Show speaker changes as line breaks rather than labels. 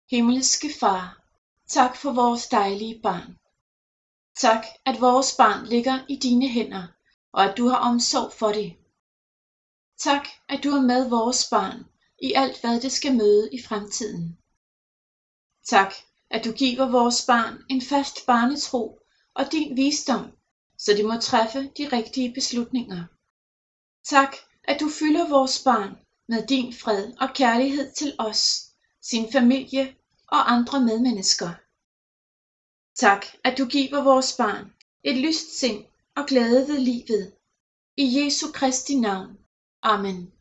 Himmelske Far, tak for vores dejlige barn. Tak, at vores barn ligger i dine hænder, og at du har omsorg for det. Tak, at du er med vores barn i alt, hvad det skal møde i fremtiden. Tak, at du giver vores barn en fast barnetro og din visdom, så det må træffe de rigtige beslutninger. Tak, at du fylder vores barn med din fred og kærlighed til os, sin familie og andre medmennesker. Tak, at du giver vores barn et lyst sind og glæde ved livet. I Jesu Kristi navn. Amen.